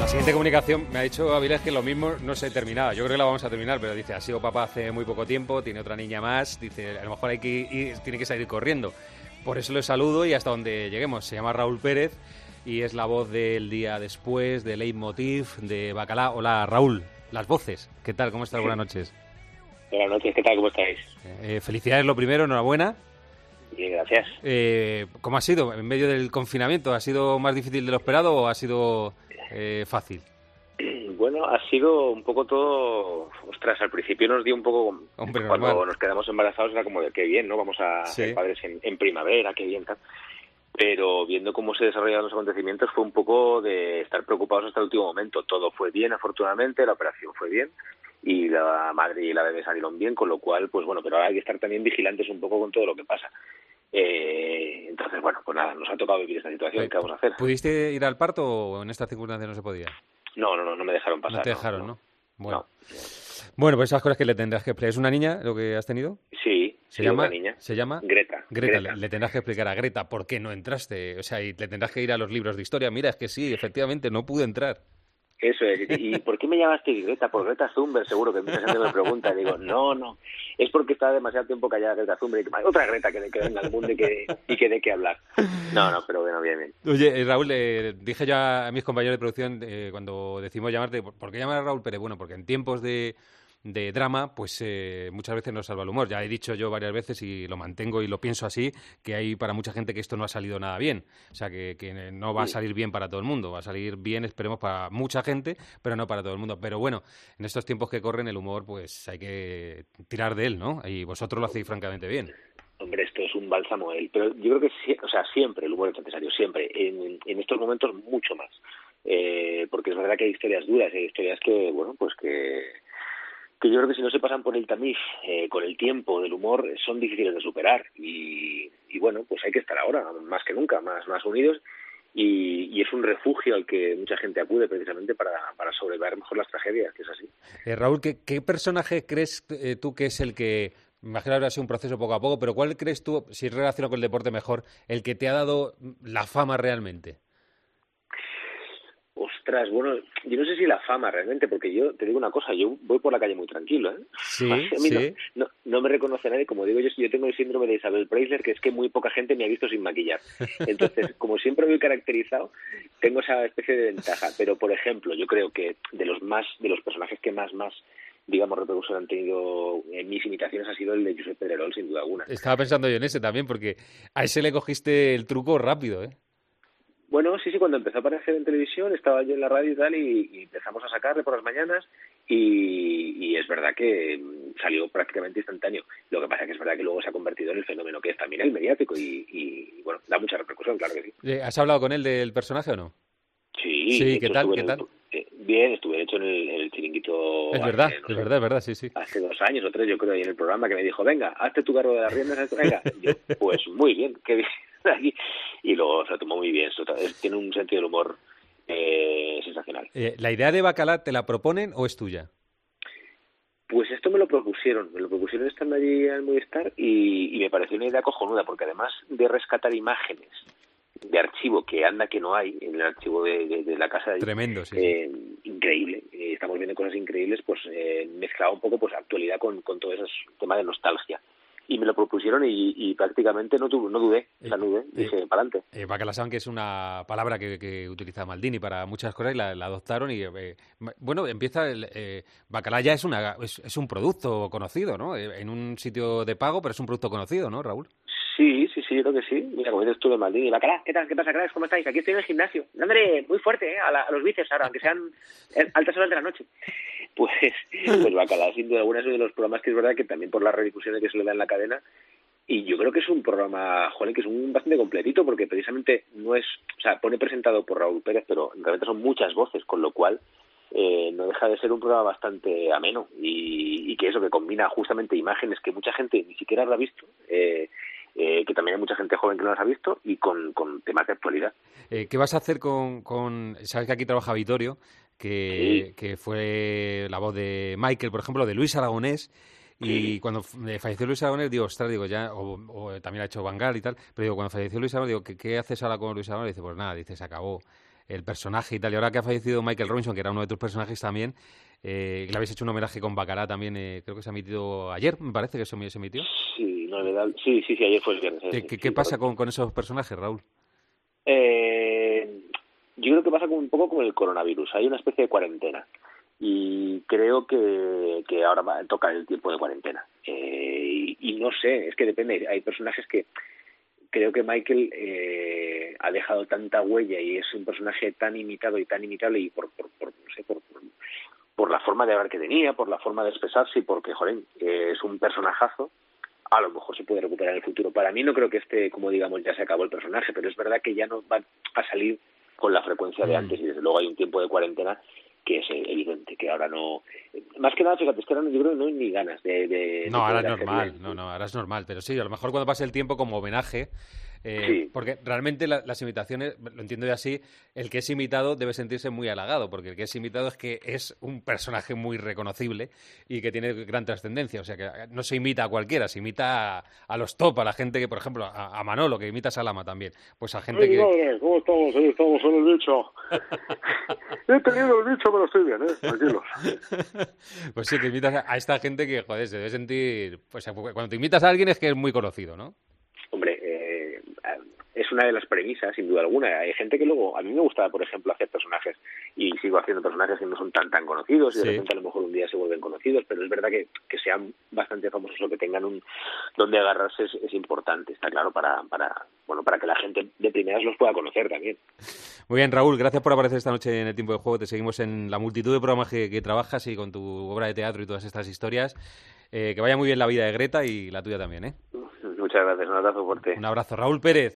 La siguiente comunicación me ha dicho Avilés que lo mismo no se terminaba. Yo creo que la vamos a terminar, pero dice, ha sido papá hace muy poco tiempo, tiene otra niña más, dice, a lo mejor hay que ir, tiene que salir corriendo. Por eso le saludo y hasta donde lleguemos. Se llama Raúl Pérez y es la voz del día después, de Leitmotiv, de Bacalá. Hola, Raúl, las voces. ¿Qué tal? ¿Cómo estás? Buenas noches. Buenas noches, ¿qué tal? ¿Cómo estáis? Felicidades lo primero, enhorabuena. Bien, gracias. ¿Cómo ha sido en medio del confinamiento? ¿Ha sido más difícil de lo esperado o ha sido fácil? Bueno, ha sido un poco todo... Ostras, al principio nos dio un poco... Hombre, cuando normal. nos quedamos embarazados era como de qué bien, ¿no? Vamos a ser padres en primavera, qué bien, tal. Pero viendo cómo se desarrollaron los acontecimientos fue un poco de estar preocupados hasta el último momento. Todo fue bien, afortunadamente, la operación fue bien y la madre y la bebé salieron bien, con lo cual, pues bueno, pero ahora hay que estar también vigilantes un poco con todo lo que pasa. Entonces, bueno, pues nada, nos ha tocado vivir esta situación. ¿Qué vamos a hacer? ¿Pudiste ir al parto o en estas circunstancias no se podía? No me dejaron pasar. No te dejaron, ¿no? Bueno. No. Bueno, pues esas cosas que le tendrás que explicar. ¿Es una niña lo que has tenido? Sí, ¿Se llama? una niña. ¿Se llama? Greta. Le tendrás que explicar a Greta por qué no entraste. O sea, y le tendrás que ir a los libros de historia. Mira, es que sí, efectivamente, no pude entrar. Eso es. ¿Y por qué me llamaste Greta? Por Greta Thunberg, seguro que mucha gente me pregunta. Y digo, no. Es porque está demasiado tiempo callada Greta Thunberg. Y otra Greta que venga al mundo y que dé que hablar. No, pero bueno, bien. Oye, Raúl, dije ya a mis compañeros de producción cuando decidimos llamarte, ¿por qué llamar a Raúl Pérez? Bueno, porque en tiempos de drama, pues muchas veces nos salva el humor. Ya he dicho yo varias veces y lo mantengo y lo pienso así, que hay para mucha gente que esto no ha salido nada bien. O sea, que no va a salir bien para todo el mundo. Va a salir bien, esperemos, para mucha gente, pero no para todo el mundo. Pero bueno, en estos tiempos que corren, el humor, pues hay que tirar de él, ¿no? Y vosotros lo hacéis francamente bien. Hombre, esto es un bálsamo, pero yo creo que siempre el humor es necesario, siempre. En estos momentos mucho más. Porque es verdad que hay historias duras, hay historias que, bueno, pues que yo creo que si no se pasan por el tamiz con el tiempo del humor son difíciles de superar y bueno, pues hay que estar ahora más que nunca más unidos y es un refugio al que mucha gente acude precisamente para sobrellevar mejor las tragedias, que es así. Raúl, ¿qué personaje crees tú que es el que, me imagino que habrá sido un proceso poco a poco, pero cuál crees tú, si es relacionado con el deporte mejor, el que te ha dado la fama realmente? Ostras, bueno, yo no sé si la fama realmente, porque yo te digo una cosa, yo voy por la calle muy tranquilo, ¿eh? Sí, a mí sí. No me reconoce nadie, como digo yo tengo el síndrome de Isabel Preisler, que es que muy poca gente me ha visto sin maquillar. Entonces, como siempre voy caracterizado, tengo esa especie de ventaja. Pero, por ejemplo, yo creo que de los personajes que más digamos, repercusión han tenido en mis imitaciones ha sido el de Josep Pedrerol, sin duda alguna. Estaba pensando yo en ese también, porque a ese le cogiste el truco rápido, ¿eh? Bueno, sí, cuando empezó a aparecer en televisión, estaba yo en la radio y tal, y empezamos a sacarle por las mañanas, y es verdad que salió prácticamente instantáneo. Lo que pasa es que es verdad que luego se ha convertido en el fenómeno que es también el mediático, y bueno, da mucha repercusión, claro que sí. ¿Has hablado con él del personaje o no? Sí, ¿qué tal? Bien, estuve hecho en el chiringuito. Es verdad, sí. Hace 2 años o 3, yo creo, ahí en el programa, que me dijo, venga, hazte tu cargo de las riendas, venga. Yo, pues muy bien, qué bien. Y luego se lo tomó muy bien. Tiene un sentido del humor sensacional. ¿La idea de Bacalá te la proponen o es tuya? Pues esto me lo propusieron estando allí en Movistar y me pareció una idea cojonuda, porque además de rescatar imágenes de archivo que anda que no hay en el archivo de la casa de tremendo, sí. Increíble, estamos viendo cosas increíbles, pues mezclado un poco pues actualidad con todo ese tema de nostalgia, y me lo propusieron y prácticamente no dudé, dije para adelante. Bacalá saben que es una palabra que utiliza Maldini para muchas cosas y la adoptaron y bueno, empieza Bacalá ya es un producto conocido, ¿no? En un sitio de pago, pero es un producto conocido, ¿no, Raúl? Sí, yo creo que sí. Mira, como dices tú de Maldini, Bacalá, ¿qué tal? ¿Qué pasa, cracks? ¿Cómo estáis? Aquí estoy en el gimnasio, dándole muy fuerte a los bíceps ahora, aunque sean altas horas de la noche. Pues Bacalá, sin duda alguna, es uno de los programas que es verdad que también por las repercusiones que se le da en la cadena, y yo creo que es un programa, joder, que es bastante completito, porque precisamente pone presentado por Raúl Pérez, pero realmente son muchas voces, con lo cual no deja de ser un programa bastante ameno, y que eso, que combina justamente imágenes que mucha gente ni siquiera habrá visto, que también hay mucha gente joven que no las ha visto, y con temas de actualidad. ¿Qué vas a hacer con sabes que aquí trabaja Vittorio, que fue la voz de Michael, por ejemplo, de Luis Aragonés, y cuando falleció Luis Aragonés, digo, ya, o también ha hecho Van Gaal y tal, pero digo, cuando falleció Luis Aragonés, digo, ¿qué haces ahora con Luis Aragonés? Dice, pues nada, se acabó. el personaje y tal. Y ahora que ha fallecido Michael Robinson, que era uno de tus personajes también, que le habéis hecho un homenaje con Baccarat también, creo que se ha emitido ayer, me parece que se emitió. Sí, sí, ayer fue el viernes. ¿Qué pasa con esos personajes, Raúl? Yo creo que pasa un poco como el coronavirus, hay una especie de cuarentena y creo que ahora toca el tiempo de cuarentena y no sé, es que depende, hay personajes que creo que Michael ha dejado tanta huella y es un personaje tan imitado y tan imitable y por la forma de hablar que tenía, por la forma de expresarse y porque, joder, es un personajazo. A lo mejor se puede recuperar en el futuro. Para mí no creo que como digamos, ya se acabó el personaje, pero es verdad que ya no va a salir con la frecuencia de antes y desde luego hay un tiempo de cuarentena que es evidente, que ahora no... Más que nada, fíjate, es que ahora yo creo que no hay ni ganas de no, ahora es normal, ahora es normal, pero sí, a lo mejor cuando pase el tiempo como homenaje, sí. Porque realmente las imitaciones, lo entiendo yo así, el que es imitado debe sentirse muy halagado, porque el que es imitado es que es un personaje muy reconocible y que tiene gran trascendencia, o sea que no se imita a cualquiera, se imita a los top, a la gente que, por ejemplo, a Manolo, que imita a Salama también, pues a gente que... Madre, ¿cómo estamos? Ahí estamos en el bicho. He tenido el bicho, pero estoy bien, tranquilos. Pues sí, que imitas a esta gente que, joder, se debe sentir... Pues cuando te imitas a alguien es que es muy conocido, ¿no? Hombre, es una de las premisas, sin duda alguna. Hay gente que luego... A mí me gusta, por ejemplo, hacer personajes y sigo haciendo personajes que no son tan conocidos y de repente a lo mejor un día se vuelven conocidos, pero es verdad que sean bastante famosos o que tengan un donde agarrarse es importante, está claro, para que la gente de primeras los pueda conocer también. Muy bien, Raúl, gracias por aparecer esta noche en el Tiempo de Juego. Te seguimos en la multitud de programas que trabajas y con tu obra de teatro y todas estas historias. Que vaya muy bien la vida de Greta y la tuya también, ¿eh? Muchas gracias, un abrazo fuerte. Un abrazo, Raúl Pérez.